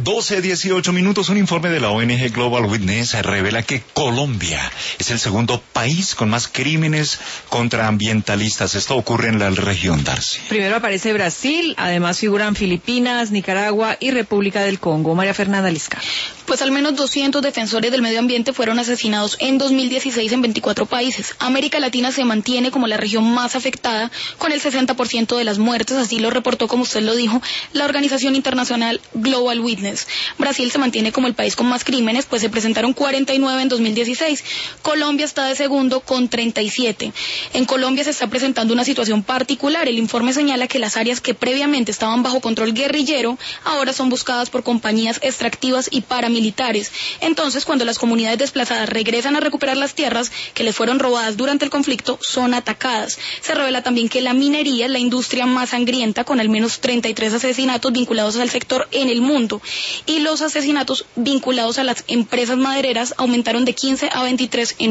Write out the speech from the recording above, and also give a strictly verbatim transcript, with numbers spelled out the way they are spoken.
doce, dieciocho minutos. Un informe de la O N G Global Witness revela que Colombia es el segundo país con más crímenes contra ambientalistas. Esto ocurre en la región, Darcy. Primero aparece Brasil, además figuran Filipinas, Nicaragua y República del Congo. María Fernanda Lisca. Pues al menos doscientos defensores del medio ambiente fueron asesinados en dos mil dieciséis en veinticuatro países. América Latina se mantiene como la región más afectada, con el sesenta por ciento de las muertes, así lo reportó, como usted lo dijo, la organización internacional Global Witness. Brasil se mantiene como el país con más crímenes, pues se presentaron cuarenta y nueve en dos mil dieciséis. Colombia está de segundo con treinta y siete. En Colombia se está presentando una situación particular. El informe señala que las áreas que previamente estaban bajo control guerrillero ahora son buscadas por compañías extractivas y paramilitares. Entonces, cuando las comunidades desplazadas regresan a recuperar las tierras que les fueron robadas durante el conflicto, son atacadas. Se revela también que la minería es la industria más sangrienta, con al menos treinta y tres asesinatos vinculados al sector en el mundo, y los asesinatos vinculados a las empresas madereras aumentaron de quince a veintitrés en